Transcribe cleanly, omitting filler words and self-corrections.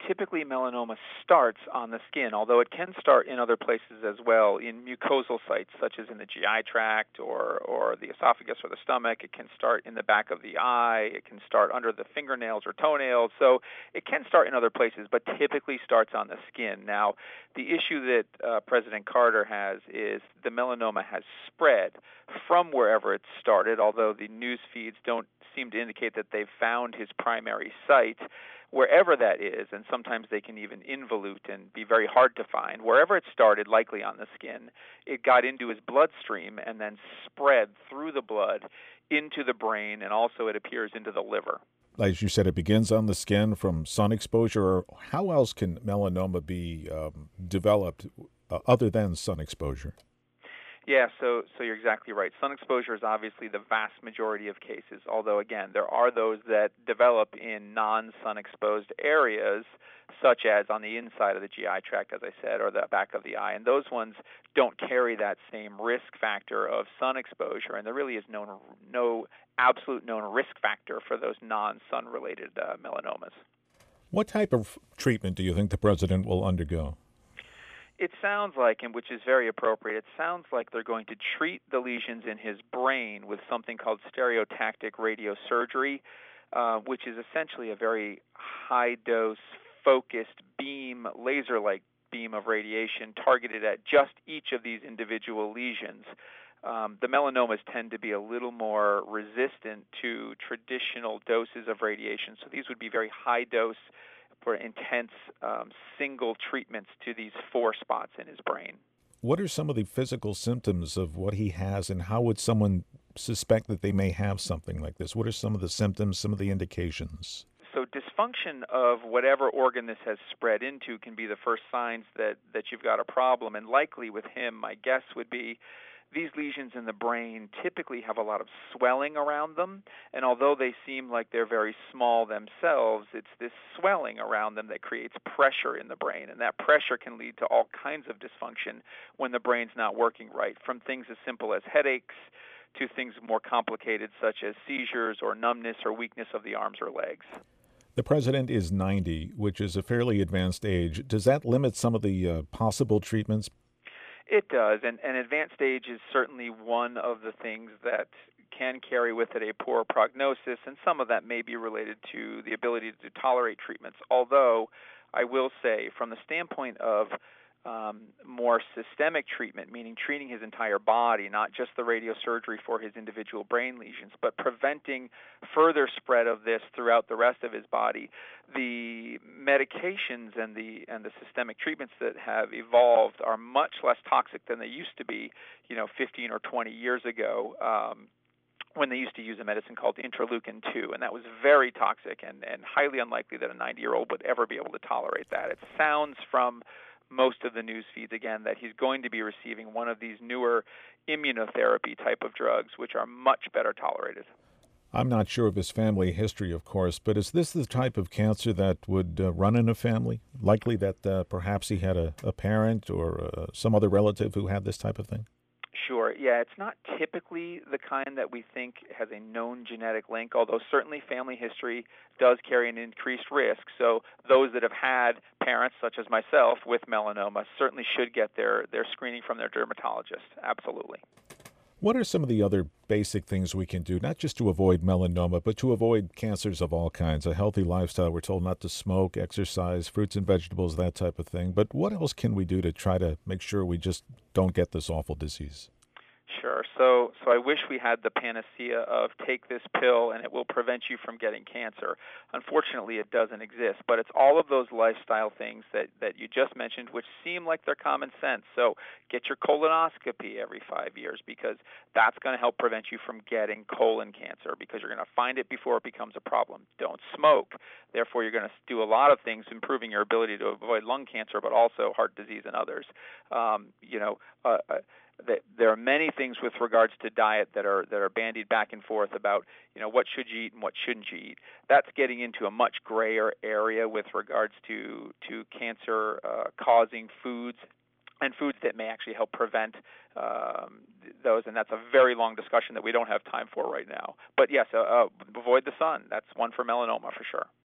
typically melanoma starts on the skin, although it can start in other places as well, in mucosal sites such as in the GI tract or the esophagus or the stomach. It can start in the back of the eye. It can start under the fingernails or toenails. So it can start in other places, but typically starts on the skin. Now, the issue that President Carter has is the melanoma has spread from wherever it started, although the news feeds don't seem to indicate that they've found his primary site. Wherever that is, and sometimes they can even involute and be very hard to find, wherever it started, likely on the skin, it got into his bloodstream and then spread through the blood into the brain, and also it appears into the liver. As you said, it begins on the skin from sun exposure. Or how else can melanoma be developed other than sun exposure? Yeah, so you're exactly right. Sun exposure is obviously the vast majority of cases, although, again, there are those that develop in non-sun exposed areas, such as on the inside of the GI tract, as I said, or the back of the eye. And those ones don't carry that same risk factor of sun exposure, and there really is no absolute known risk factor for those non-sun related melanomas. What type of treatment do you think the president will undergo? It sounds like, and which is very appropriate, it sounds like they're going to treat the lesions in his brain with something called stereotactic radiosurgery, which is essentially a very high-dose, focused beam, laser-like beam of radiation targeted at just each of these individual lesions. The melanomas tend to be a little more resistant to traditional doses of radiation, so these would be very high-dose for intense single treatments to these 4 spots in his brain. What are some of the physical symptoms of what he has, and how would someone suspect that they may have something like this? What are some of the symptoms, some of the indications? So dysfunction of whatever organ this has spread into can be the first signs that you've got a problem. And likely with him, my guess would be these lesions in the brain typically have a lot of swelling around them, and although they seem like they're very small themselves, it's this swelling around them that creates pressure in the brain, and that pressure can lead to all kinds of dysfunction when the brain's not working right, from things as simple as headaches to things more complicated such as seizures or numbness or weakness of the arms or legs. The president is 90, which is a fairly advanced age. Does that limit some of the possible treatments? It does, and advanced age is certainly one of the things that can carry with it a poor prognosis, and some of that may be related to the ability to tolerate treatments. Although, I will say, from the standpoint of more systemic treatment, meaning treating his entire body, not just the radiosurgery for his individual brain lesions, but preventing further spread of this throughout the rest of his body, the medications and the systemic treatments that have evolved are much less toxic than they used to be, 15 or 20 years ago. When they used to use a medicine called interleukin-2, and that was very toxic and highly unlikely that a 90-year-old would ever be able to tolerate that. It sounds from most of the news feeds, again, that he's going to be receiving one of these newer immunotherapy type of drugs, which are much better tolerated. I'm not sure of his family history, of course, but is this the type of cancer that would run in a family? Likely that perhaps he had a parent or some other relative who had this type of thing? Sure. Yeah, it's not typically the kind that we think has a known genetic link, although certainly family history does carry an increased risk. So those that have had parents, such as myself, with melanoma certainly should get their screening from their dermatologist. Absolutely. What are some of the other basic things we can do, not just to avoid melanoma, but to avoid cancers of all kinds? A healthy lifestyle, we're told not to smoke, exercise, fruits and vegetables, that type of thing. But what else can we do to try to make sure we just don't get this awful disease? Sure. So I wish we had the panacea of take this pill and it will prevent you from getting cancer. Unfortunately, it doesn't exist. But it's all of those lifestyle things that you just mentioned, which seem like they're common sense. So get your colonoscopy every 5 years, because that's going to help prevent you from getting colon cancer, because you're going to find it before it becomes a problem. Don't smoke. Therefore, you're going to do a lot of things improving your ability to avoid lung cancer, but also heart disease and others. There are many things with regards to diet that are bandied back and forth about what should you eat and what shouldn't you eat. That's getting into a much grayer area with regards to cancer causing foods and foods that may actually help prevent those, and that's a very long discussion that we don't have time for right now. But yes, avoid the sun. That's one for melanoma for sure.